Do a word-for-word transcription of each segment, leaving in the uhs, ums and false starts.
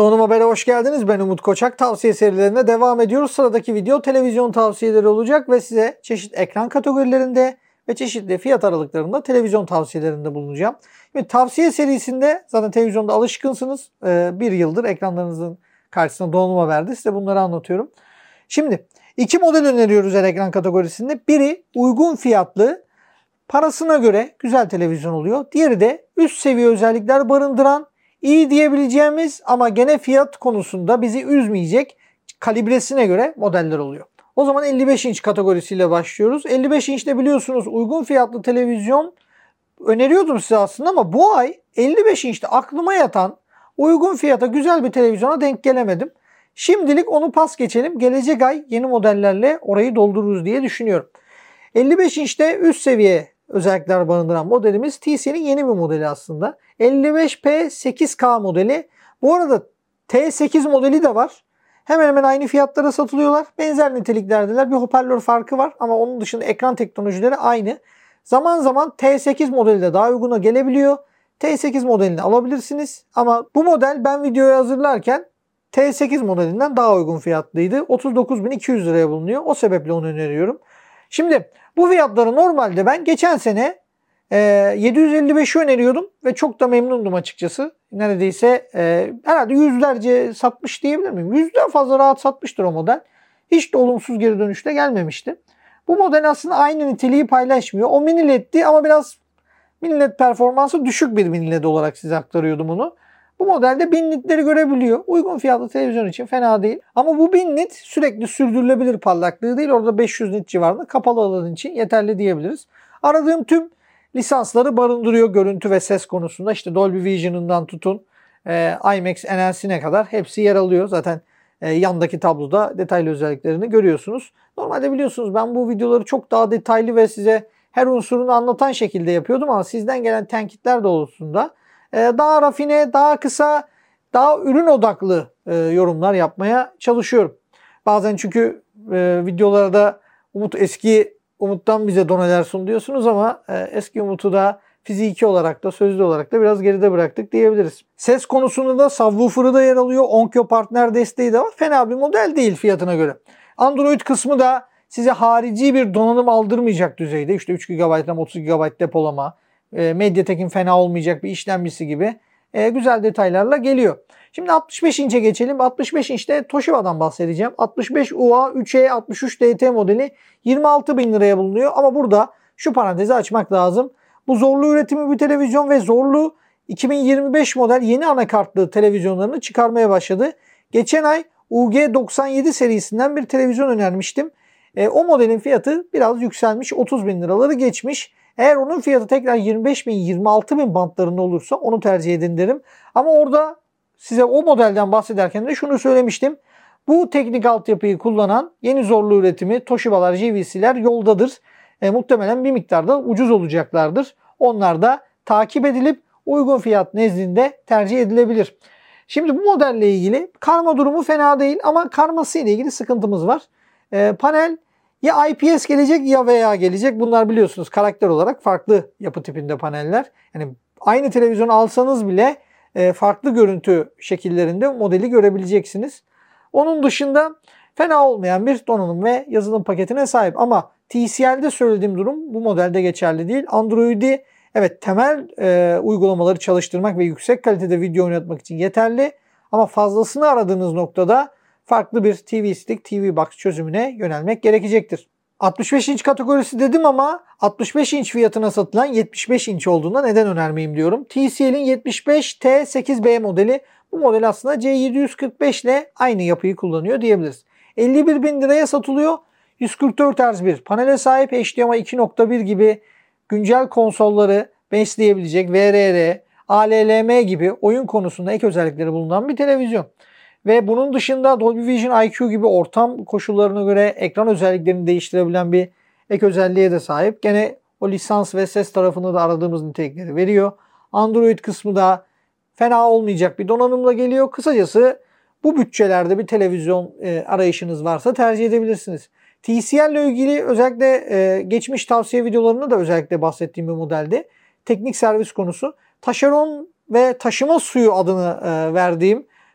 Donanım Haber'e hoş geldiniz. Ben Umut Koçak. Tavsiye serilerine devam ediyoruz. Sıradaki video televizyon tavsiyeleri olacak ve size çeşitli ekran kategorilerinde ve çeşitli fiyat aralıklarında televizyon tavsiyelerinde bulunacağım. Şimdi tavsiye serisinde zaten televizyonda alışkınsınız. Ee, bir yıldır ekranlarınızın karşısında Donanım Haber'de size bunları anlatıyorum. Şimdi iki model öneriyoruz her ekran kategorisinde. Biri uygun fiyatlı, parasına göre güzel televizyon oluyor. Diğeri de üst seviye özellikler barındıran, İyi diyebileceğimiz ama gene fiyat konusunda bizi üzmeyecek kalibresine göre modeller oluyor. O zaman elli beş inç kategorisiyle başlıyoruz. elli beş inçte biliyorsunuz uygun fiyatlı televizyon öneriyordum size aslında ama bu ay elli beş inçte aklıma yatan uygun fiyata güzel bir televizyona denk gelemedim. Şimdilik onu pas geçelim. Gelecek ay yeni modellerle orayı doldururuz diye düşünüyorum. elli beş inçte üst seviye özellikler barındıran modelimiz T C'nin yeni bir modeli aslında. elli beş P sekiz K modeli. Bu arada T sekiz modeli de var. Hemen hemen aynı fiyatlara satılıyorlar. Benzer niteliklerdeler. Bir hoparlör farkı var ama onun dışında ekran teknolojileri aynı. Zaman zaman T sekiz modeli de daha uyguna gelebiliyor. T sekiz modelini alabilirsiniz. Ama bu model ben videoyu hazırlarken T sekiz modelinden daha uygun fiyatlıydı. otuz dokuz bin iki yüz liraya bulunuyor. O sebeple onu öneriyorum. Şimdi bu fiyatları normalde ben geçen sene e, yedi yüz elli beşi öneriyordum ve çok da memnundum açıkçası. Neredeyse e, herhalde yüzlerce satmış diyebilir miyim? Yüzden fazla rahat satmıştır o model. Hiç de olumsuz geri dönüşte gelmemişti. Bu model aslında aynı niteliği paylaşmıyor. O mini led'di ama biraz mini led performansı düşük bir mini led olarak size aktarıyordum onu. Bu modelde bin nitleri görebiliyor. Uygun fiyatlı televizyon için fena değil. Ama bu bin nit sürekli sürdürülebilir parlaklığı değil. Orada beş yüz nit civarında kapalı alan için yeterli diyebiliriz. Aradığım tüm lisansları barındırıyor görüntü ve ses konusunda. İşte Dolby Vision'ından tutun e, IMAX N L C'ne kadar hepsi yer alıyor. Zaten e, yandaki tabloda detaylı özelliklerini görüyorsunuz. Normalde biliyorsunuz ben bu videoları çok daha detaylı ve size her unsurunu anlatan şekilde yapıyordum ama sizden gelen tenkitler doğrultusunda daha rafine, daha kısa, daha ürün odaklı e, yorumlar yapmaya çalışıyorum. Bazen çünkü e, videolarda Umut eski Umut'tan bize doneler sun diyorsunuz ama e, eski Umut'u da fiziki olarak da sözlü olarak da biraz geride bıraktık diyebiliriz. Ses konusunda da subwoofer'ı da yer alıyor. Onkyo partner desteği de var. Fena bir model değil fiyatına göre. Android kısmı da size harici bir donanım aldırmayacak düzeyde. İşte üç gigabayt RAM, otuz gigabayt depolama, Mediatek'in fena olmayacak bir işlemcisi gibi e, güzel detaylarla geliyor. Şimdi altmış beş inçe geçelim. altmış beş inçte Toshiba'dan bahsedeceğim. altmış beş U A üç E altmış üç D T modeli yirmi altı bin liraya bulunuyor. Ama burada şu parantezi açmak lazım. Bu zorlu üretimi bir televizyon ve zorlu iki bin yirmi beş model yeni anakartlı televizyonlarını çıkarmaya başladı. Geçen ay U G doksan yedi serisinden bir televizyon önermiştim. E, o modelin fiyatı biraz yükselmiş. otuz bin liraları geçmiş. Eğer onun fiyatı tekrar yirmi beş bin yirmi altı bin bantlarında olursa onu tercih edin derim. Ama orada size o modelden bahsederken de şunu söylemiştim. Bu teknik altyapıyı kullanan yeni zorlu üretimi Toshiba'lar, J V C'ler yoldadır. E, muhtemelen bir miktarda ucuz olacaklardır. Onlar da takip edilip uygun fiyat nezdinde tercih edilebilir. Şimdi bu modelle ilgili karma durumu fena değil ama karması ile ilgili sıkıntımız var. E, panel ya I P S gelecek ya V A gelecek. Bunlar biliyorsunuz karakter olarak farklı yapı tipinde paneller. Yani aynı televizyonu alsanız bile farklı görüntü şekillerinde modeli görebileceksiniz. Onun dışında fena olmayan bir donanım ve yazılım paketine sahip. Ama T C L'de söylediğim durum bu modelde geçerli değil. Android'i evet temel e, uygulamaları çalıştırmak ve yüksek kalitede video oynatmak için yeterli. Ama fazlasını aradığınız noktada farklı bir T V Stick, T V Box çözümüne yönelmek gerekecektir. altmış beş inç kategorisi dedim ama altmış beş inç fiyatına satılan yetmiş beş inç olduğunda neden önermeyeyim diyorum. T C L'in yetmiş beş T sekiz B modeli. Bu model aslında C yedi yüz kırk beş ile aynı yapıyı kullanıyor diyebiliriz. elli bir bin liraya satılıyor. yüz kırk dört hertz bir panele sahip, H D M I iki nokta bir gibi güncel konsolları besleyebilecek V R R, A L L M gibi oyun konusunda ek özellikleri bulunan bir televizyon. Ve bunun dışında Dolby Vision I Q gibi ortam koşullarına göre ekran özelliklerini değiştirebilen bir ek özelliğe de sahip. Gene o lisans ve ses tarafını da aradığımız nitelikleri veriyor. Android kısmı da fena olmayacak bir donanımla geliyor. Kısacası bu bütçelerde bir televizyon e, arayışınız varsa tercih edebilirsiniz. T C L ile ilgili özellikle e, geçmiş tavsiye videolarında da özellikle bahsettiğim bir modeldi. Teknik servis konusu. Taşeron ve taşıma suyu adını e, verdiğim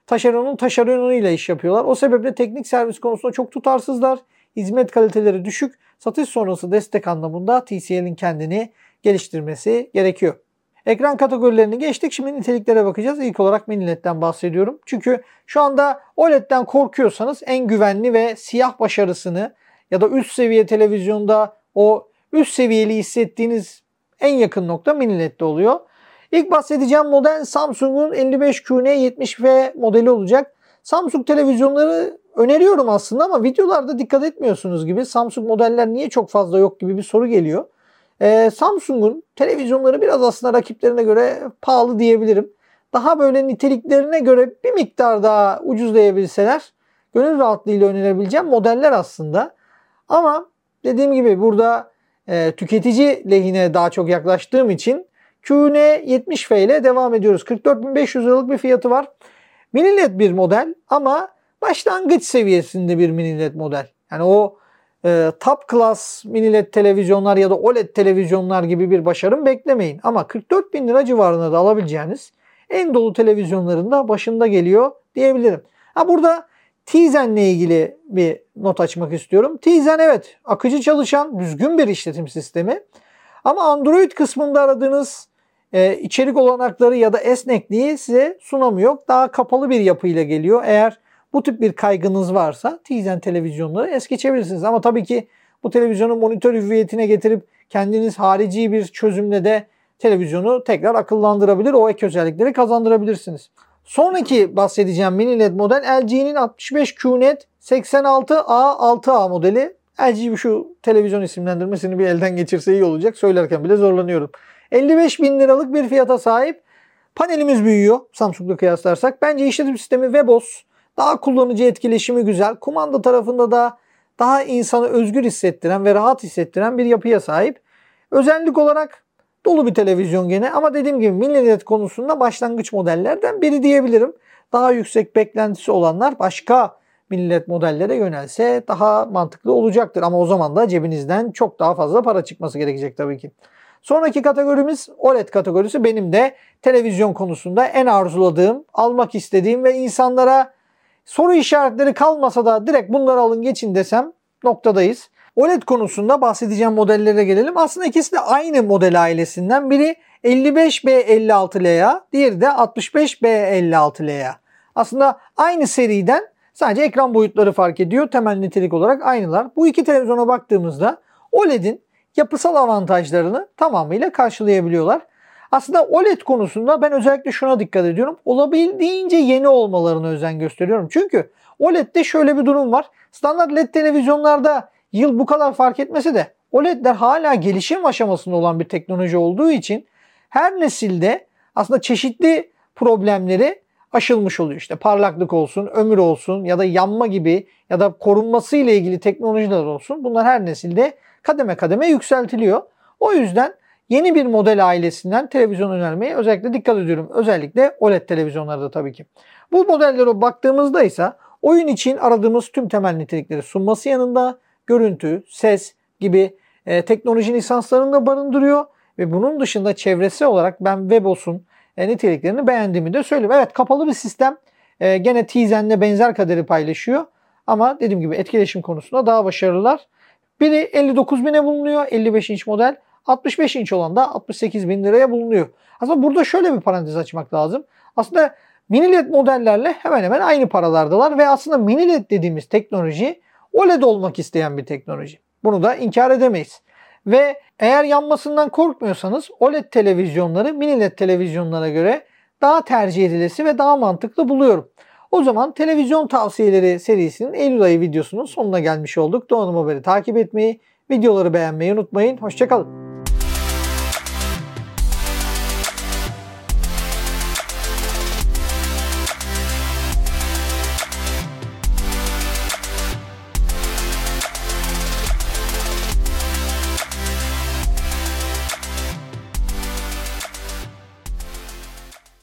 taşeronun taşeronuyla iş yapıyorlar. O sebeple teknik servis konusunda çok tutarsızlar. Hizmet kaliteleri düşük. Satış sonrası destek anlamında T C L'in kendini geliştirmesi gerekiyor. Ekran kategorilerini geçtik. Şimdi niteliklere bakacağız. İlk olarak mini L E D'den bahsediyorum. Çünkü şu anda O L E D'den korkuyorsanız en güvenli ve siyah başarısını ya da üst seviye televizyonda o üst seviyeli hissettiğiniz en yakın nokta mini L E D'de oluyor. İlk bahsedeceğim model Samsung'un elli beş Q N yetmiş F modeli olacak. Samsung televizyonları öneriyorum aslında ama videolarda dikkat etmiyorsunuz gibi. Samsung modeller niye çok fazla yok gibi bir soru geliyor. Ee, Samsung'un televizyonları biraz aslında rakiplerine göre pahalı diyebilirim. Daha böyle niteliklerine göre bir miktar daha ucuzlayabilseler gönül rahatlığıyla önerebileceğim modeller aslında. Ama dediğim gibi burada e, tüketici lehine daha çok yaklaştığım için Q N yetmiş F ile devam ediyoruz. kırk dört bin beş yüz liralık bir fiyatı var. Mini L E D bir model ama başlangıç seviyesinde bir mini L E D model. Yani o e, top class mini L E D televizyonlar ya da O L E D televizyonlar gibi bir başarım beklemeyin. Ama kırk dört bin lira civarında da alabileceğiniz en dolu televizyonların da başında geliyor diyebilirim. Ha burada Tizen'le ilgili bir not açmak istiyorum. Tizen evet akıcı çalışan düzgün bir işletim sistemi. Ama Android kısmında aradığınız e, içerik olanakları ya da esnekliği size sunamıyor. Daha kapalı bir yapıyla geliyor. Eğer bu tip bir kaygınız varsa Tizen televizyonları es geçebilirsiniz. Ama tabii ki bu televizyonu monitör hüviyetine getirip kendiniz harici bir çözümle de televizyonu tekrar akıllandırabilir. O ek özellikleri kazandırabilirsiniz. Sonraki bahsedeceğim mini L E D model L G'nin altmış beş Q N E T seksen altı A altı A modeli. L G şu televizyon isimlendirmesini bir elden geçirse iyi olacak. Söylerken bile zorlanıyorum. elli beş bin liralık bir fiyata sahip. Panelimiz büyüyor Samsung'la kıyaslarsak. Bence işletim sistemi Webos. Daha kullanıcı etkileşimi güzel. Kumanda tarafında da daha insanı özgür hissettiren ve rahat hissettiren bir yapıya sahip. Özellik olarak dolu bir televizyon gene ama dediğim gibi mini L E D konusunda başlangıç modellerden biri diyebilirim. Daha yüksek beklentisi olanlar başka mini L E D modellere yönelse daha mantıklı olacaktır. Ama o zaman da cebinizden çok daha fazla para çıkması gerekecek tabii ki. Sonraki kategorimiz O L E D kategorisi. Benim de televizyon konusunda en arzuladığım, almak istediğim ve insanlara soru işaretleri kalmasa da direkt bunları alın geçin desem noktadayız. O L E D konusunda bahsedeceğim modellere gelelim. Aslında ikisi de aynı model ailesinden. Biri elli beş B elli altı L A, diğeri de altmış beş B elli altı L A. Aslında aynı seriden sadece ekran boyutları fark ediyor. Temel nitelik olarak aynılar. Bu iki televizyona baktığımızda O L E D'in yapısal avantajlarını tamamıyla karşılayabiliyorlar. Aslında O L E D konusunda ben özellikle şuna dikkat ediyorum. Olabildiğince yeni olmalarına özen gösteriyorum. Çünkü O L E D'de şöyle bir durum var. Standart L E D televizyonlarda yıl bu kadar fark etmese de O L E D'ler hala gelişim aşamasında olan bir teknoloji olduğu için her nesilde aslında çeşitli problemleri aşılmış oluyor. İşte parlaklık olsun, ömür olsun ya da yanma gibi ya da korunması ile ilgili teknolojiler olsun. Bunlar her nesilde kademe kademe yükseltiliyor. O yüzden yeni bir model ailesinden televizyon önermeye özellikle dikkat ediyorum. Özellikle O L E D televizyonlarda tabii ki. Bu modellere baktığımızda ise oyun için aradığımız tüm temel nitelikleri sunması yanında görüntü, ses gibi e, teknoloji lisanslarını da barındırıyor. Ve bunun dışında çevresel olarak ben Webos'un e, niteliklerini beğendiğimi de söyleyeyim. Evet kapalı bir sistem. E, gene Tizen'le benzer kaderi paylaşıyor. Ama dediğim gibi etkileşim konusunda daha başarılılar. Biri elli dokuz bine bulunuyor. elli beş inç model. altmış beş inç olan da altmış sekiz bin liraya bulunuyor. Aslında burada şöyle bir parantez açmak lazım. Aslında mini L E D modellerle hemen hemen aynı paralardalar. Ve aslında mini L E D dediğimiz teknoloji O L E D olmak isteyen bir teknoloji. Bunu da inkar edemeyiz. Ve eğer yanmasından korkmuyorsanız O L E D televizyonları mini L E D televizyonlara göre daha tercih edilesi ve daha mantıklı buluyorum. O zaman televizyon tavsiyeleri serisinin Eylül ayı videosunun sonuna gelmiş olduk. Donanım Haber'i takip etmeyi, videoları beğenmeyi unutmayın. Hoşça kalın.